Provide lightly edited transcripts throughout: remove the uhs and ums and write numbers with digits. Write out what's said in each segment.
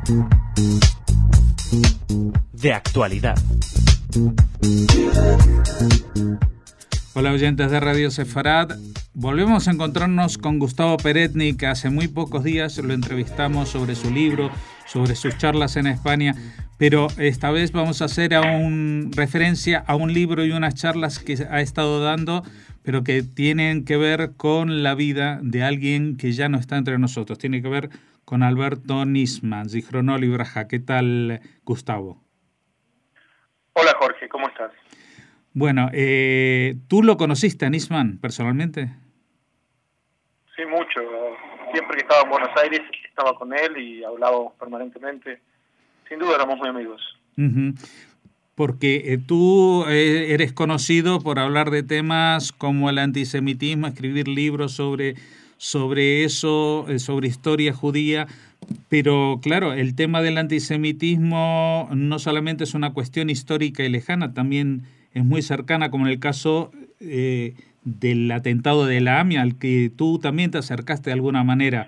De actualidad. Hola oyentes de Radio Sefarad, volvemos a encontrarnos con Gustavo Peretni, que hace muy pocos días lo entrevistamos sobre su libro, sobre sus charlas en España, pero esta vez vamos a hacer referencia a un libro y unas charlas que ha estado dando, pero que tienen que ver con la vida de alguien que ya no está entre nosotros, tiene que ver con Alberto Nisman, Zichrono Libraja. ¿Qué tal, Gustavo? Hola Jorge, ¿cómo estás? Bueno, ¿tú lo conociste a Nisman personalmente? Sí, mucho. Siempre que estaba en Buenos Aires estaba con él y hablábamos permanentemente. Sin duda éramos muy amigos. Uh-huh. Porque tú eres conocido por hablar de temas como el antisemitismo, escribir libros sobre eso, sobre historia judía. Pero claro, el tema del antisemitismo no solamente es una cuestión histórica y lejana, también es muy cercana, como en el caso del atentado de la AMIA, al que tú también te acercaste de alguna manera.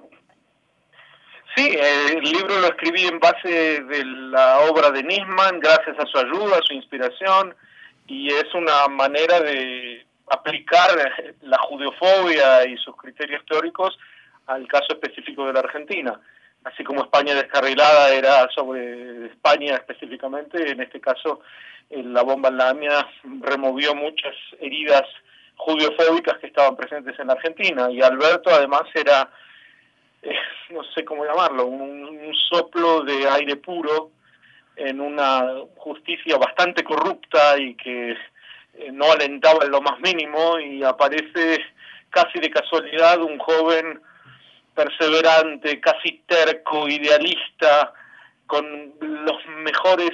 Sí, el libro lo escribí en base de la obra de Nisman, gracias a su ayuda, a su inspiración, y es una manera de aplicar la judeofobia y sus criterios teóricos al caso específico de la Argentina. Así como España descarrilada era sobre España específicamente, en este caso la bomba en la AMIA removió muchas heridas judeofóbicas que estaban presentes en la Argentina, y Alberto además era, no sé cómo llamarlo, un soplo de aire puro en una justicia bastante corrupta y que no alentaba en lo más mínimo, y aparece casi de casualidad un joven perseverante, casi terco, idealista, con las mejores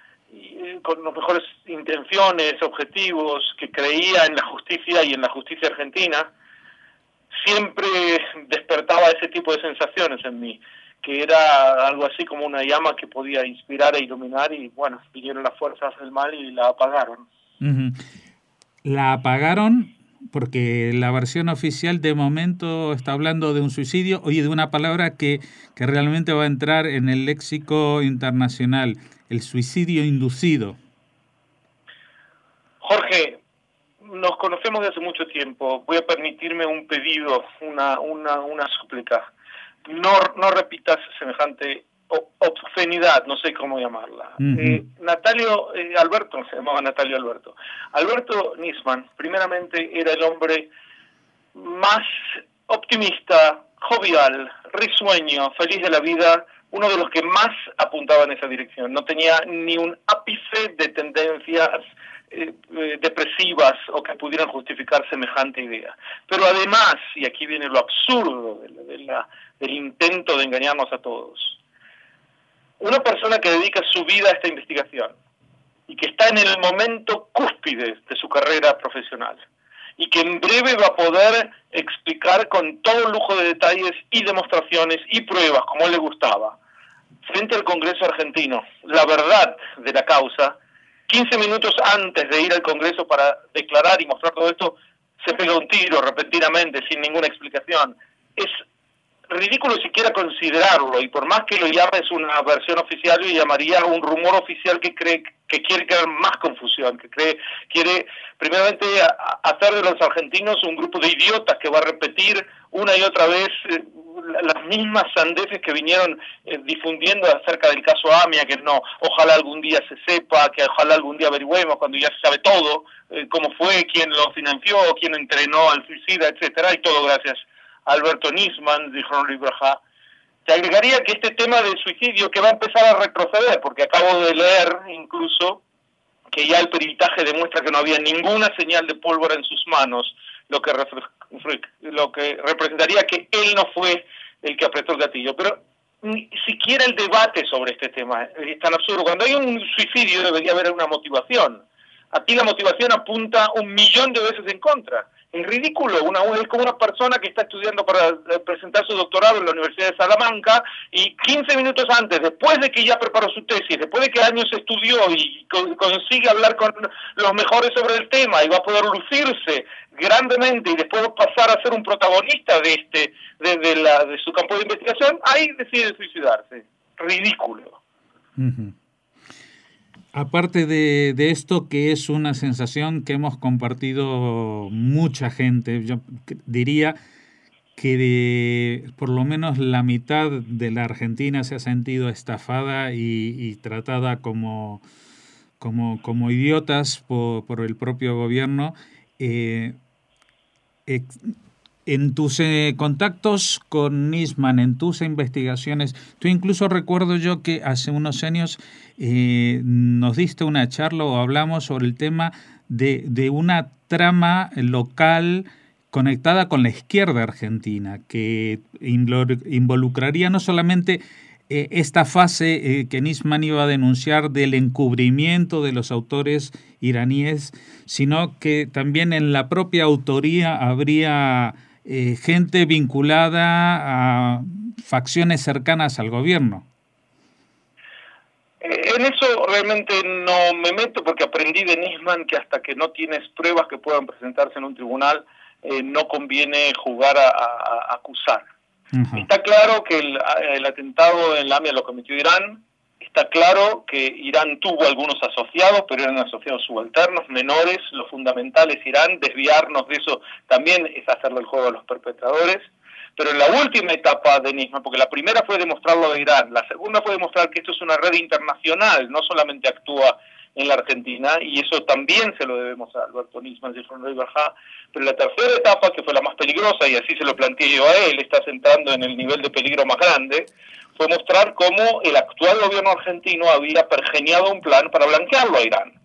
intenciones, objetivos, que creía en la justicia y en la justicia argentina. Siempre despertaba ese tipo de sensaciones en mí, que era algo así como una llama que podía inspirar e iluminar, y bueno, vinieron las fuerzas del mal y la apagaron. Uh-huh. La apagaron porque la versión oficial de momento está hablando de un suicidio, oye, de una palabra que realmente va a entrar en el léxico internacional, el suicidio inducido. Jorge, nos conocemos desde hace mucho tiempo. Voy a permitirme un pedido, una súplica. No repitas semejante obscenidad, no sé cómo llamarla. Uh-huh. Alberto, se llamaba Natalio Alberto. Alberto Nisman, primeramente, era el hombre más optimista, jovial, risueño, feliz de la vida, uno de los que más apuntaba en esa dirección. No tenía ni un ápice de tendencias depresivas o que pudieran justificar semejante idea. Pero además, y aquí viene lo absurdo del intento de engañarnos a todos, una persona que dedica su vida a esta investigación y que está en el momento cúspide de su carrera profesional y que en breve va a poder explicar con todo lujo de detalles y demostraciones y pruebas, como le gustaba, frente al Congreso argentino, la verdad de la causa. 15 minutos antes de ir al Congreso para declarar y mostrar todo esto, se pega un tiro repentinamente, sin ninguna explicación. Es ridículo siquiera considerarlo, y por más que lo llames una versión oficial, yo llamaría un rumor oficial que quiere crear más confusión, quiere primeramente hacer de los argentinos un grupo de idiotas que va a repetir una y otra vez las mismas sandeces que vinieron difundiendo acerca del caso AMIA, que no, ojalá algún día se sepa, que ojalá algún día averigüemos cuando ya se sabe todo, cómo fue, quién lo financió, quién entrenó al suicida, etcétera, y todo gracias a Alberto Nisman, Zichrono Libraja. Te agregaría que este tema del suicidio, que va a empezar a retroceder, porque acabo de leer incluso que ya el peritaje demuestra que no había ninguna señal de pólvora en sus manos, lo que representaría que él no fue el que apretó el gatillo. Pero ni siquiera el debate sobre este tema es tan absurdo. Cuando hay un suicidio debería haber una motivación. Aquí la motivación apunta 1.000.000 de veces en contra. Es ridículo, es como una persona que está estudiando para presentar su doctorado en la Universidad de Salamanca y 15 minutos antes, después de que ya preparó su tesis, después de que años estudió y consigue hablar con los mejores sobre el tema y va a poder lucirse grandemente y después pasar a ser un protagonista de su campo de investigación, ahí decide suicidarse. ridículo. Uh-huh. Aparte de esto, que es una sensación que hemos compartido mucha gente, yo diría que por lo menos la mitad de la Argentina se ha sentido estafada y tratada como idiotas por el propio gobierno. En tus contactos con Nisman, en tus investigaciones, tú incluso recuerdo yo que hace unos años nos diste una charla o hablamos sobre el tema de una trama local conectada con la izquierda argentina, que involucraría no solamente esta fase que Nisman iba a denunciar del encubrimiento de los autores iraníes, sino que también en la propia autoría habría gente vinculada a facciones cercanas al gobierno. En eso realmente no me meto, porque aprendí de Nisman que hasta que no tienes pruebas que puedan presentarse en un tribunal, no conviene jugar a acusar. Uh-huh. Está claro que el atentado en la AMIA lo cometió Irán. Está claro que Irán tuvo algunos asociados, pero eran asociados subalternos, menores. Lo fundamental es Irán. Desviarnos de eso también es hacerle el juego a los perpetradores. Pero en la última etapa de Nisman, porque la primera fue demostrar lo de Irán, la segunda fue demostrar que esto es una red internacional, no solamente actúa en la Argentina, y eso también se lo debemos a Alberto Nisman y Fernando Ibarjá. Pero la tercera etapa, que fue la más peligrosa, y así se lo planteé yo a él, está centrando en el nivel de peligro más grande, fue mostrar cómo el actual gobierno argentino había pergeñado un plan para blanquearlo a Irán.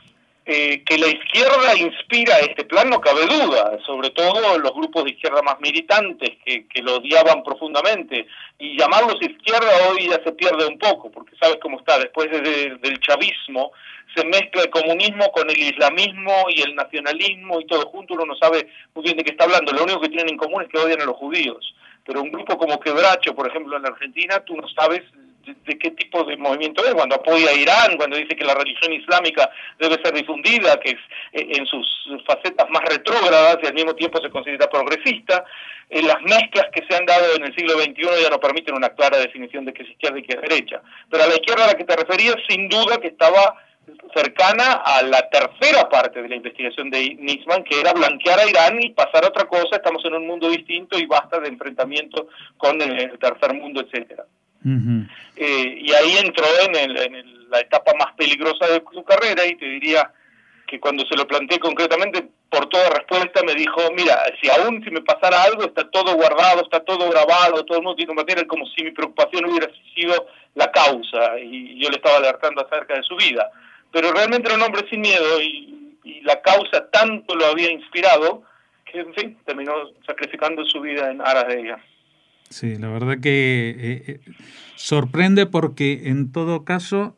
Que la izquierda inspira este plan no cabe duda, sobre todo los grupos de izquierda más militantes que lo odiaban profundamente, y llamarlos izquierda hoy ya se pierde un poco, porque sabes cómo está, después del chavismo se mezcla el comunismo con el islamismo y el nacionalismo y todo junto, uno no sabe muy bien de qué está hablando. Lo único que tienen en común es que odian a los judíos, pero un grupo como Quebracho, por ejemplo, en la Argentina, tú no sabes de qué tipo de movimiento es, cuando apoya a Irán, cuando dice que la religión islámica debe ser difundida, que es en sus facetas más retrógradas y al mismo tiempo se considera progresista. Las mezclas que se han dado en el siglo XXI ya no permiten una clara definición de qué es izquierda y qué es derecha. Pero a la izquierda a la que te referías, sin duda que estaba cercana a la tercera parte de la investigación de Nisman, que era blanquear a Irán y pasar a otra cosa. Estamos en un mundo distinto y basta de enfrentamiento con el tercer mundo, etcétera. Uh-huh. Y ahí entró en la etapa más peligrosa de su carrera, y te diría que cuando se lo planteé concretamente, por toda respuesta me dijo: mira, si me pasara algo, está todo guardado, está todo grabado, todo el mundo tiene que mantener, como si mi preocupación hubiera sido la causa, y yo le estaba alertando acerca de su vida. Pero realmente era un hombre sin miedo, y la causa tanto lo había inspirado que, en fin, terminó sacrificando su vida en aras de ella. Sí, la verdad que sorprende, porque en todo caso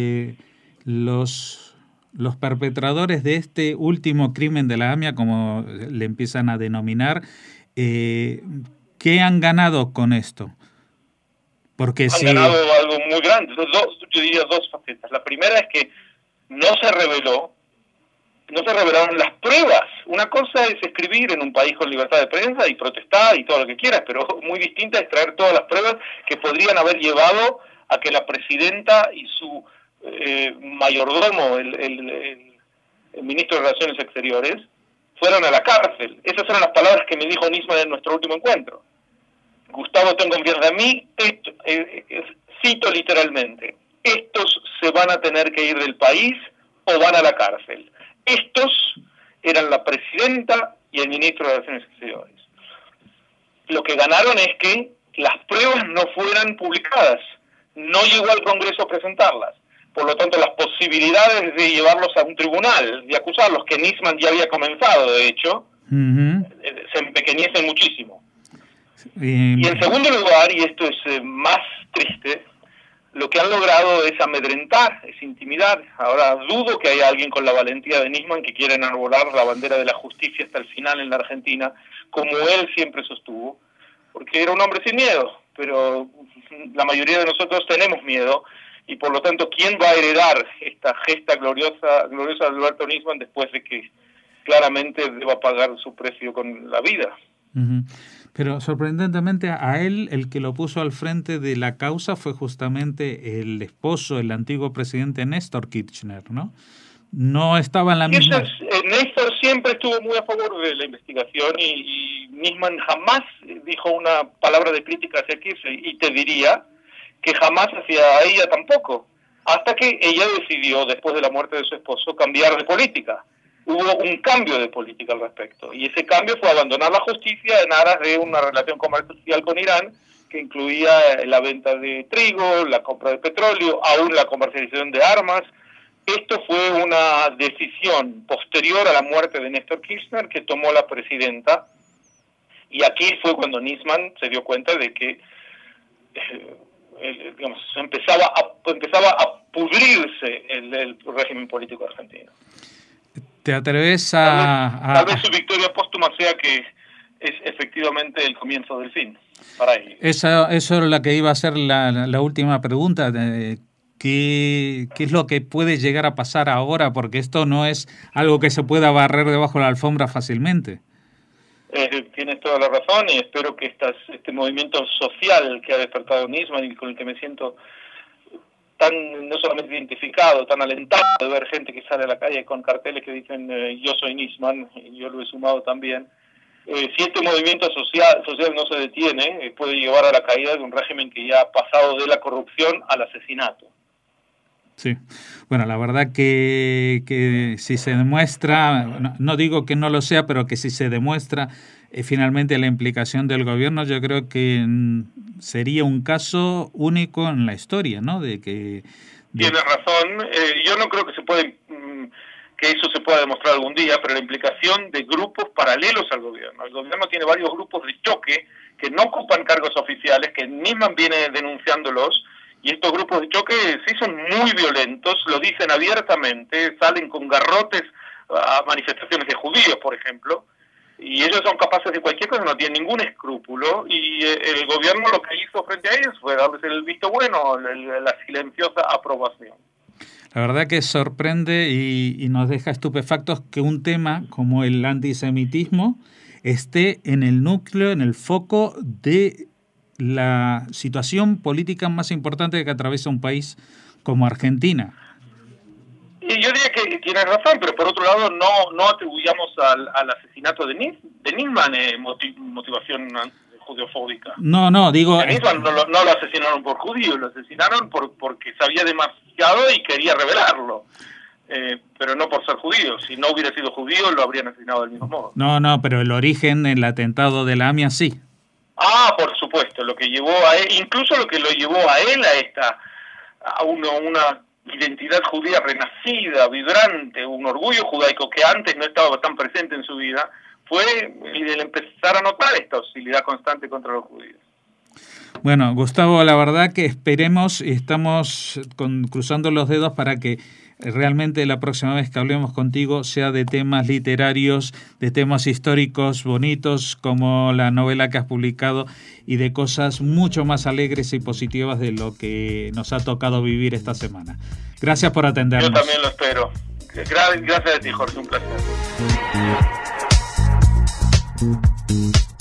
los perpetradores de este último crimen de la AMIA, como le empiezan a denominar, ¿qué han ganado con esto? Porque han ganado algo muy grande. Yo diría dos facetas. La primera es que no se revelaron las pruebas. Una cosa es escribir en un país con libertad de prensa y protestar y todo lo que quieras, pero muy distinta es traer todas las pruebas que podrían haber llevado a que la presidenta y su mayordomo, el ministro de Relaciones Exteriores, fueran a la cárcel. Esas eran las palabras que me dijo Nisman en nuestro último encuentro. Gustavo, ten confianza en mí, cito literalmente: estos se van a tener que ir del país o van a la cárcel. Estos eran la presidenta y el ministro de Relaciones Exteriores. Lo que ganaron es que las pruebas no fueran publicadas. No llegó al Congreso a presentarlas. Por lo tanto, las posibilidades de llevarlos a un tribunal, de acusarlos, que Nisman ya había comenzado, de hecho, se empequeñecen muchísimo. Y en segundo lugar, y esto es más triste, lo que han logrado es amedrentar, es intimidar. Ahora dudo que haya alguien con la valentía de Nisman que quiera enarbolar la bandera de la justicia hasta el final en la Argentina, como él siempre sostuvo, porque era un hombre sin miedo, pero la mayoría de nosotros tenemos miedo, y por lo tanto, ¿quién va a heredar esta gesta gloriosa de Alberto Nisman después de que claramente deba pagar su precio con la vida? Uh-huh. Pero sorprendentemente a él, el que lo puso al frente de la causa fue justamente el esposo, el antiguo presidente Néstor Kirchner, ¿no? No estaba en la misma... Néstor siempre estuvo muy a favor de la investigación y Nisman jamás dijo una palabra de crítica hacia Kirchner, y te diría que jamás hacia ella tampoco, hasta que ella decidió, después de la muerte de su esposo, cambiar de política. Hubo un cambio de política al respecto, y ese cambio fue abandonar la justicia en aras de una relación comercial con Irán, que incluía la venta de trigo, la compra de petróleo, aún la comercialización de armas. Esto fue una decisión posterior a la muerte de Néstor Kirchner que tomó la presidenta, y aquí fue cuando Nisman se dio cuenta de que empezaba a pudrirse el régimen político argentino. ¿Te atreves tal vez su victoria póstuma sea que es efectivamente el comienzo del fin para ellos? Eso es la que iba a ser la última pregunta. ¿Qué es lo que puede llegar a pasar ahora? Porque esto no es algo que se pueda barrer debajo de la alfombra fácilmente. Tienes toda la razón, y espero que este movimiento social que ha despertado Nisman y con el que me siento tan no solamente identificado, tan alentado de ver gente que sale a la calle con carteles que dicen yo soy Nisman, y yo lo he sumado también. Si este movimiento social no se detiene, puede llevar a la caída de un régimen que ya ha pasado de la corrupción al asesinato. Sí, bueno, la verdad que si se demuestra, no digo que no lo sea, pero que si se demuestra finalmente la implicación del gobierno, yo creo que sería un caso único en la historia, ¿no? Tienes razón, yo no creo que que eso se pueda demostrar algún día, pero la implicación de grupos paralelos al gobierno. El gobierno tiene varios grupos de choque que no ocupan cargos oficiales, que Nisman viene denunciándolos. Y estos grupos de choque sí son muy violentos, lo dicen abiertamente, salen con garrotes a manifestaciones de judíos, por ejemplo, y ellos son capaces de cualquier cosa, no tienen ningún escrúpulo, y el gobierno lo que hizo frente a ellos fue darles el visto bueno, la silenciosa aprobación. La verdad que sorprende y nos deja estupefactos que un tema como el antisemitismo esté en el núcleo, en el foco de la situación política más importante que atraviesa un país como Argentina. Y yo diría que tienes razón, pero por otro lado no atribuyamos al asesinato de Nisman motivación judeofóbica. No, digo... Nisman no lo asesinaron por judío, lo asesinaron porque sabía demasiado y quería revelarlo. Pero no por ser judío. Si no hubiera sido judío, lo habrían asesinado del mismo modo. No, pero el origen del atentado de la AMIA sí. Por supuesto, lo que llevó a él, incluso lo que lo llevó a él a una identidad judía renacida, vibrante, un orgullo judaico que antes no estaba tan presente en su vida, fue el empezar a notar esta hostilidad constante contra los judíos. Bueno, Gustavo, la verdad que esperemos y estamos cruzando los dedos para que realmente la próxima vez que hablemos contigo sea de temas literarios, de temas históricos bonitos como la novela que has publicado y de cosas mucho más alegres y positivas de lo que nos ha tocado vivir esta semana. Gracias por atendernos. Yo también lo espero. Gracias a ti, Jorge, un placer.